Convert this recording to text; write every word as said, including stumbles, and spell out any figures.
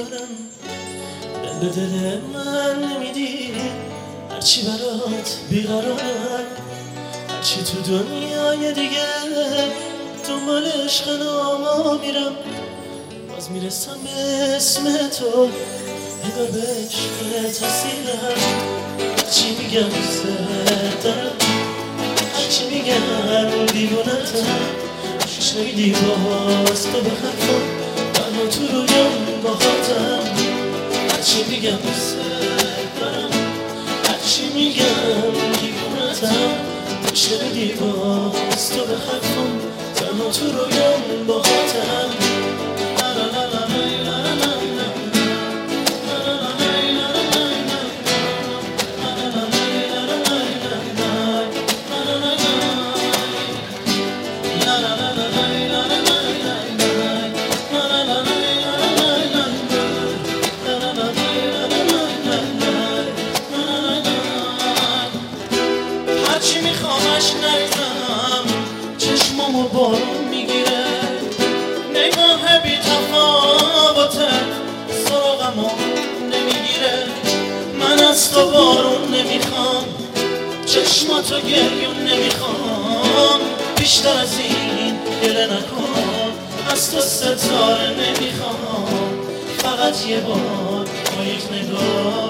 میبرم. دل به دل من نمیدی، هرچی برات بیقرارم، هرچی تو دنیای دیگه دنبال عشق ناما میرم. باز میرسم به اسم تو، انگار به عشق تحصیلم. هرچی میگم دوست دارم، هرچی میگم دیوونتم، گوش نمیدی باز تو به حرفم، تنها تو رویم با خاطرم. هرچی میگم دوست دارم، هرچی میگم دیوونتم، گوش نمیدی باز تو به حرفم، تنها تو رویم با خاطرم. هرچی میخوامش نریزم، چشمامو بارون میگیره، نگاه بی تفاوتت سراغمو نمیگیره. من از تو بارون نمیخوام، چشماتو گریون نمیخوام، بیشتر از این گله نکن. از تو ستاره نمیخوام، فقط یه بار با یک نگاه